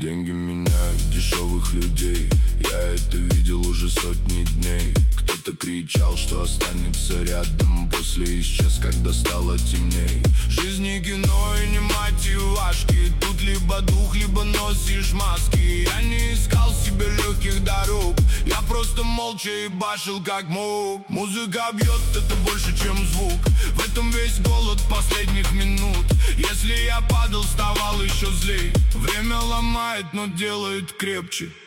Деньги меняют дешевых людей. Я это видел уже сотни дней. Кто-то кричал, что останется рядом, после исчез, когда стало темней. Жизнь не кино и не мотивашки. Тут либо дух, либо носишь маски. Я не искал себе легких дорог, я просто молча ебашил как мог. Музыка бьет, это больше, чем звук. В этом весь голод последних минут. Если я падал, вставал еще злей. Время ломает, но делает крепче.